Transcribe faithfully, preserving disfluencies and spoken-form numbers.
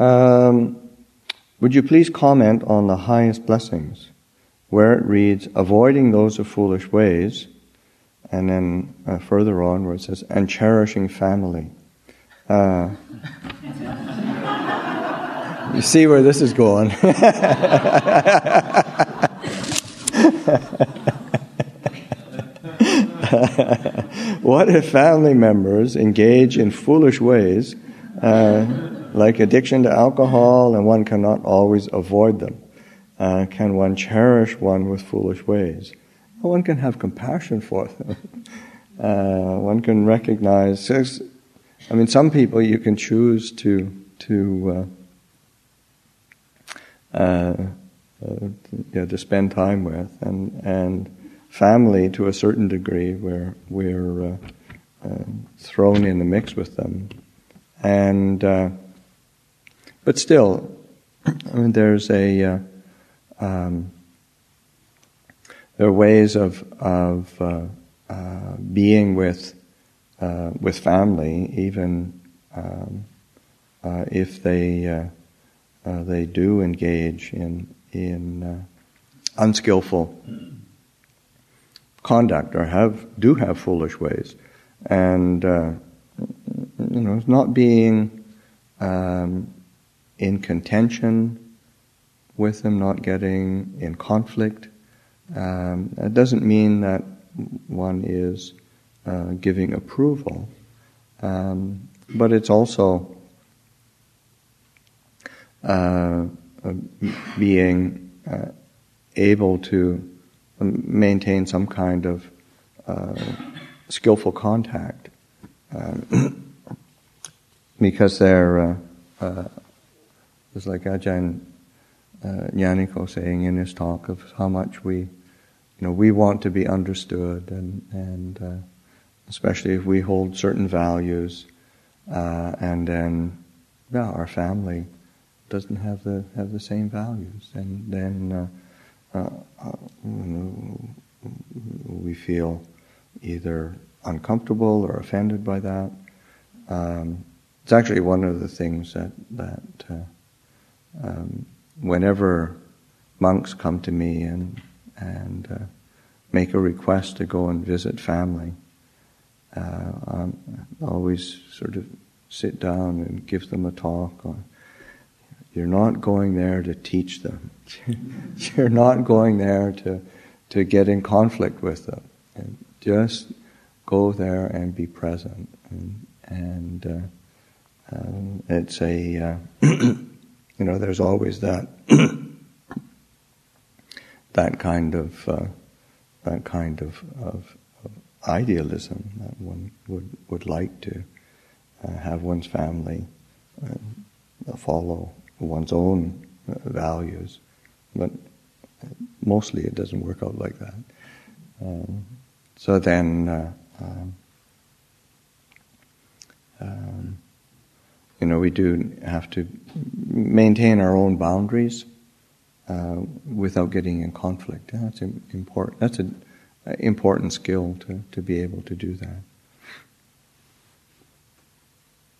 Um, would you please comment on the highest blessings, where it reads, avoiding those of foolish ways, and then uh, further on where it says, and cherishing family. Uh, you see where this is going. What if family members engage in foolish ways, uh, like addiction to alcohol, and one cannot always avoid them? Uh, can one cherish one with foolish ways? Well, one can have compassion for them. Uh, one can recognize. I mean, some people you can choose to to uh, uh, uh, yeah, to spend time with, and and. Family, to a certain degree, where we're uh, uh, thrown in the mix with them, and uh, but still, I mean, there's a uh, um, there are ways of of uh, uh, being with uh, with family, even um, uh, if they uh, uh, they do engage in in uh, unskillful conduct, or have do have foolish ways, and uh, you know, not being um, in contention with them, not getting in conflict. Um, it doesn't mean that one is uh, giving approval, um, but it's also uh, uh, being uh, able to maintain some kind of uh, skillful contact, um, because they're, uh, uh, it's like Ajahn uh, Nyaniko saying in his talk of how much we, you know, we want to be understood, and and uh, especially if we hold certain values, uh, and then yeah, our family doesn't have the have the same values, and then. Uh, Uh, uh, we feel either uncomfortable or offended by that. Um, it's actually one of the things that that uh, um, whenever monks come to me and and uh, make a request to go and visit family, uh, um, I always sort of sit down and give them a talk on. You're not going there to teach them. You're not going there to to get in conflict with them. And just go there and be present. And, and uh, um, it's a, uh, you know, there's always that that kind of uh, that kind of, of, of idealism that one would would like to uh, have one's family uh, follow one's own uh, values, but mostly it doesn't work out like that. Um, so then, uh, um, um, you know, we do have to maintain our own boundaries uh, without getting in conflict. That's important. That's an important skill to, to be able to do that.